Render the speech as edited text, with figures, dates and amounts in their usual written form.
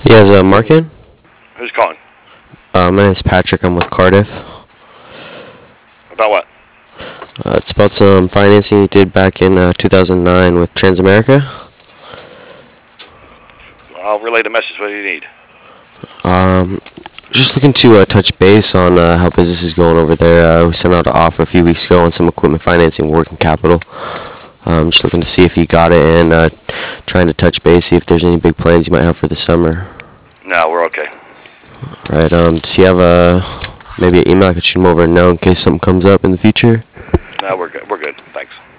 Yes, Mark in? Who's calling? My name is Patrick. I'm with Cardiff. About what? It's about some financing you did back in 2009 with Transamerica. I'll relay the message. What do you need? Just looking to touch base on how business is going over there. We sent out an offer a few weeks ago on some equipment financing, working capital. Just looking to see if you got it and trying to touch base, see if there's any big plans you might have for the summer. No, we're okay. Right. Does you have maybe an email I could shoot him over a note in case something comes up in the future? No, we're good. We're good. Thanks.